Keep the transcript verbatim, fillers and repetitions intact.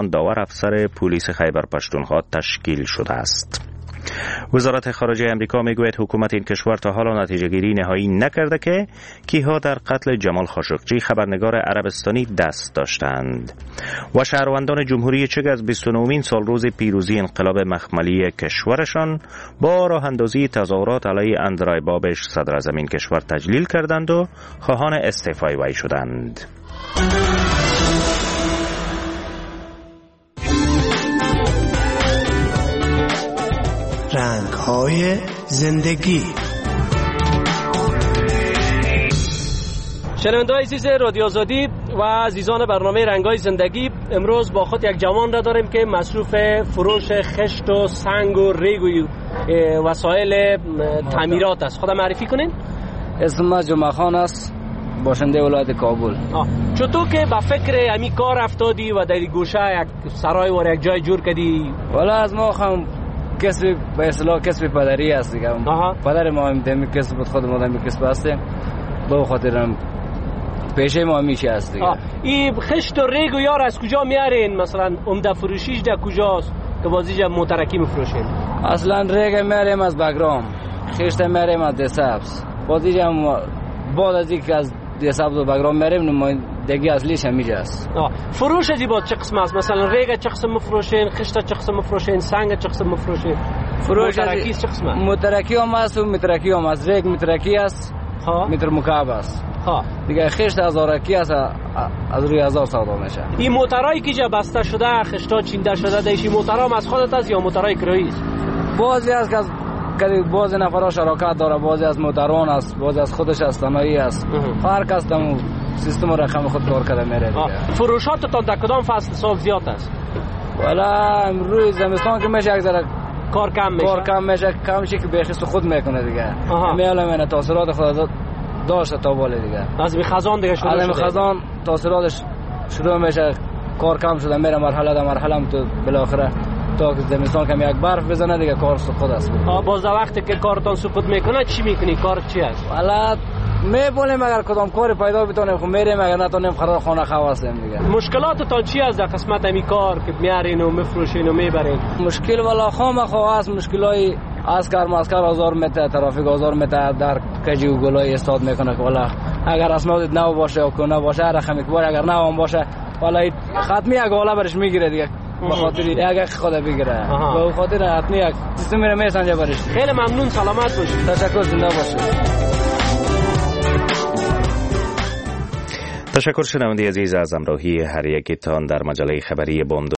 زمستان داور افسر پلیس خیبر پشتونخوا تشکیل شده است. وزارت خارجه امریکا میگوید حکومت این کشور تا حالا نتیجه گیری نهایی نکرده که کیها در قتل جمال خاشقچی خبرنگار عربستانی دست داشتند. و شهروندان جمهوری چک از بیست و نهمین سال روز پیروزی انقلاب مخملی کشورشان با راه اندازی تظاهرات علیه اندرای بابش صدر اعظم این کشور تجلیل کردند و خواهان استعفای وی شدند. رنگ‌های زندگی. شنونده‌های عزیز رادیو آزادی و عزیزان برنامه رنگ‌های زندگی، امروز با خود یک جوان را داریم که مصروف فروش خشت و سنگ و ریگ و وسایل تعمیرات است. خودم معرفی کنین؟ اسم من جمعه خان است، باشنده ولایت کابل. چطور که با فکر امی کار افتادی و در گوشه یک سرای و یک جای جور کردی؟ والا از ما هم کسب به اصطلاح کسب پدری است دیگه. پدر ما هم دمی کسب بود، خود ما دمی کسب هستیم، به خاطرم پیشه ما میشه است دیگه. این خشت و ریگ و یار از کجا میارین؟ مثلا عمده فروشیش در کجاست که بازیجا موترکی میفروشین؟ اصلا ریگ میاریم از بگرام، خشت میاریم از دسبس، بازیجا بعد از اینکه از دسبس و بگرام میاریم نمای دیگه اصلیش همیجا است. فروش از با چه قسم است؟ مثلا ریگ چه قسم میفروشین، خشت چه قسم میفروشین، سنگ چه قسم میفروشین؟ فروش موترکی چه قسم؟ موترکی هم است و مترکی هم است. ریگ مترکی است، متر مکعب است. ها دیگه خشت هزارکی است، از روی هزار سودا میشه. این موترایی که جا بسته شده، خشتا چینده شده، دیشی موترا هم از خودت است یا موترای کرایی است؟ بعضی از که کدی بعضی نفرها شراکت داره، بعضی از موتران است، بعضی از خودش است، تنهایی است. هر کس تمام سیستم و رقم خود کار کرده میره دیگه. فروشاتتان در کدام فصل سال زیاد است؟ والا روی زمستان که میشه یک ذره کار کم میشه. کار کم میشه، کم شی که بیخست خود میکنه دیگه. میاله من تاثیرات خود داشته تا بالا دیگه. از می خزان دیگه شروع شده. از می خزان تاثیراتش شروع میشه، کار کم شده میره مرحله در مرحله هم تو بالاخره تا زمستان کم یک برف بزنه دیگه کار سقوط است. ها باز وقتی که کارتون سقوط میکنه چی میکنی؟ کار چی است؟ والا میبونیم اگر کدام کاری پیدا بتونیم خب میریم، اگر نتونیم قرار خانه خواستیم دیگه. مشکلاتتون چی است در قسمت امی کار که میارین و میفروشین و میبرین؟ مشکل والا خام خواه است، مشکلای اسکر مسکر آزار میته، ترافیک آزار میته، در کجی و گلای استاد میکنه که والا اگر اسناد نو باشه و کنه باشه رقمی کبار، اگر نو هم باشه والا ختمی یک والا برش میگیره دیگه، به خاطر یک خود بگیره، به خاطر حتمی یک سیستم میره میسنجه برش. خیلی ممنون، سلامت باشید. تشکر، زنده باشید. تشکر شنونده عزیز از همراهی هر یکیتان در مجله خبری بامداد.